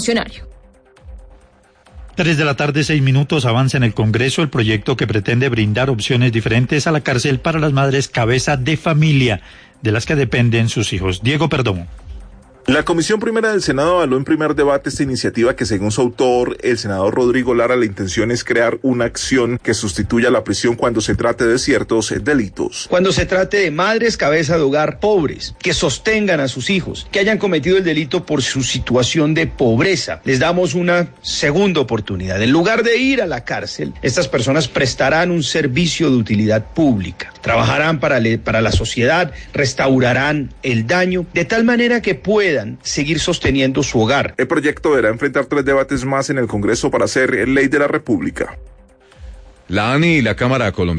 funcionario. 3:06 avanza en el Congreso el proyecto que pretende brindar opciones diferentes a la cárcel para las madres cabeza de familia de las que dependen sus hijos. Diego Perdomo. La Comisión Primera del Senado avaló en primer debate esta iniciativa que, según su autor, el senador Rodrigo Lara, la intención es crear una acción que sustituya la prisión cuando se trate de ciertos delitos. Cuando se trate de madres cabeza de hogar pobres, que sostengan a sus hijos, que hayan cometido el delito por su situación de pobreza, les damos una segunda oportunidad. En lugar de ir a la cárcel, estas personas prestarán un servicio de utilidad pública. Trabajarán para la sociedad, restaurarán el daño, de tal manera que puedan seguir sosteniendo su hogar. El proyecto deberá enfrentar 3 debates más en el Congreso para ser ley de la República. La ANI y la Cámara Colombiana